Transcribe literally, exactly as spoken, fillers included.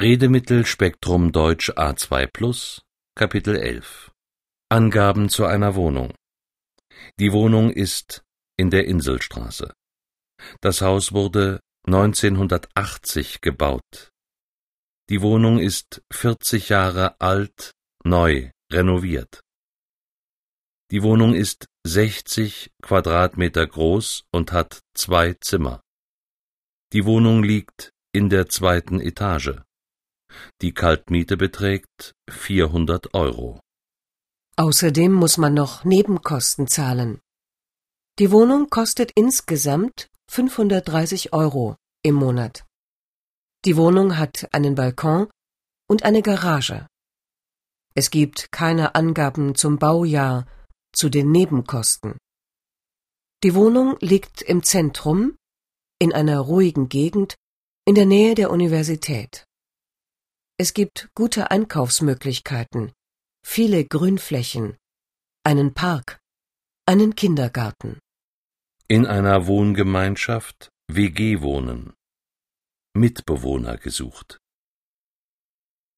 Redemittelspektrum Deutsch A zwei plus, Kapitel elf. Angaben zu einer Wohnung. Die Wohnung ist in der Inselstraße. Das Haus wurde neunzehnhundertachtzig gebaut. Die Wohnung ist vierzig Jahre alt, neu, renoviert. Die Wohnung ist sechzig Quadratmeter groß und hat zwei Zimmer. Die Wohnung liegt in der zweiten Etage. Die Kaltmiete beträgt vierhundert Euro. Außerdem muss man noch Nebenkosten zahlen. Die Wohnung kostet insgesamt fünfhundertdreißig Euro im Monat. Die Wohnung hat einen Balkon und eine Garage. Es gibt keine Angaben zum Baujahr, zu den Nebenkosten. Die Wohnung liegt im Zentrum, in einer ruhigen Gegend, in der Nähe der Universität. Es gibt gute Einkaufsmöglichkeiten, viele Grünflächen, einen Park, einen Kindergarten. In einer Wohngemeinschaft W G wohnen. Mitbewohner gesucht.